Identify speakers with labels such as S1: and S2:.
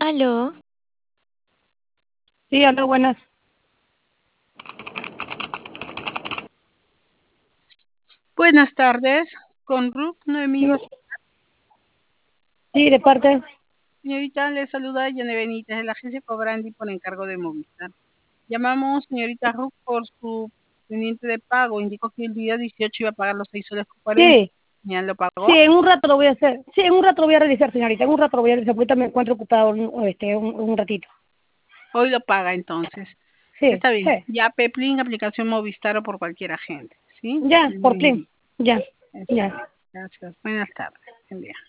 S1: Aló,
S2: Sí, hola, buenas.
S3: Buenas tardes, con Ruth
S2: Sí,
S3: Noemí.
S2: sí, de parte.
S3: Señorita, le saluda Yane Benítez de la agencia Cobrandi por encargo de Movistar. Llamamos, señorita Ruth, por su pendiente de pago. Indicó que el día 18 iba a pagar los 6 soles con 40.
S2: Sí,
S3: ¿Ya lo
S2: sí,
S3: pagó?
S2: en un rato lo voy a hacer. Sí, en un rato lo voy a realizar, señorita. En un rato lo voy a realizar, porque ahorita me encuentro ocupado un ratito.
S3: Hoy lo paga entonces.
S2: Sí,
S3: Está bien.
S2: sí.
S3: Ya Peplin, aplicación Movistar o por cualquier agente. ¿Sí?
S2: Ya, por fin.
S3: Bien.
S2: Ya,
S3: Está
S2: ya.
S3: bien. Gracias. Buenas tardes. Buen día.